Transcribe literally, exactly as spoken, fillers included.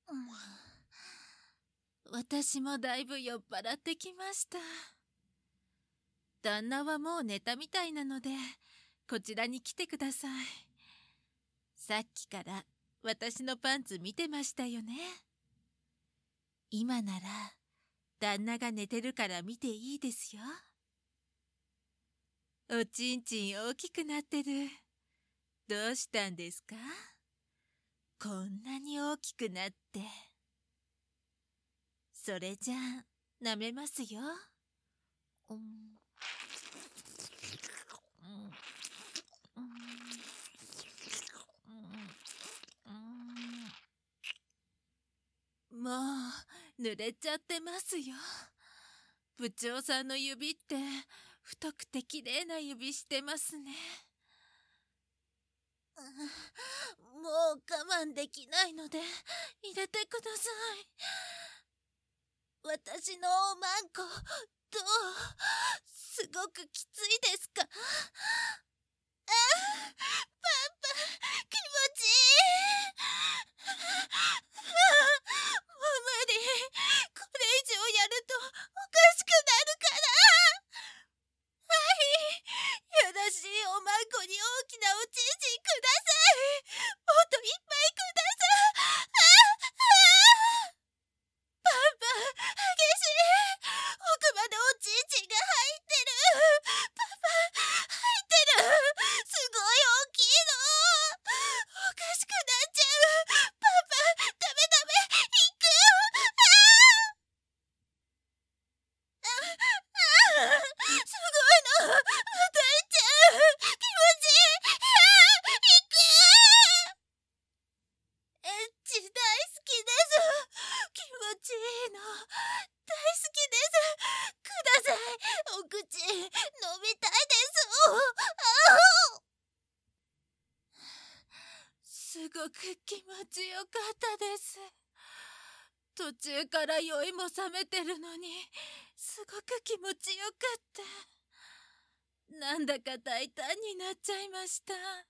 うん、私もだいぶ酔っ払ってきました。旦那はもう寝たみたいなので、こちらに来てください。さっきから私のパンツ見てましたよね。今なら旦那が寝てるから見ていいですよ。おちんちん大きくなってる。どうしたんですか？こんなに大きくなって。それじゃあ舐めますよ。うん、うん、うん、もう濡れちゃってますよ。部長さんの指って太くて綺麗な指してますね。もう我慢できないので入れてください。私のおまんこどう？すごくきついですか？ああ、パパ、気持ちいい。もう無理。これ以上やるとおかしくなるから。はい、やらしいおまんこに大きなおちんちんください。もっといっぱいください。ああ、パパ、激しい。奥までおちんちんが入ってる。パパ、入ってる。すごい大きいの。おかしくなっちゃう。パパ、ダメダメ、行く。ああ、ああ、すごいの。また行っちゃう。気持ちいい。ああ、行く。エッチ大好きです。気持ちいいの。大好きです。ください。お口、飲みたいです。ああ、すごく気持ちよかったです。途中から酔いも覚めてるのに、すごく気持ちよかった。なんだか大胆になっちゃいました。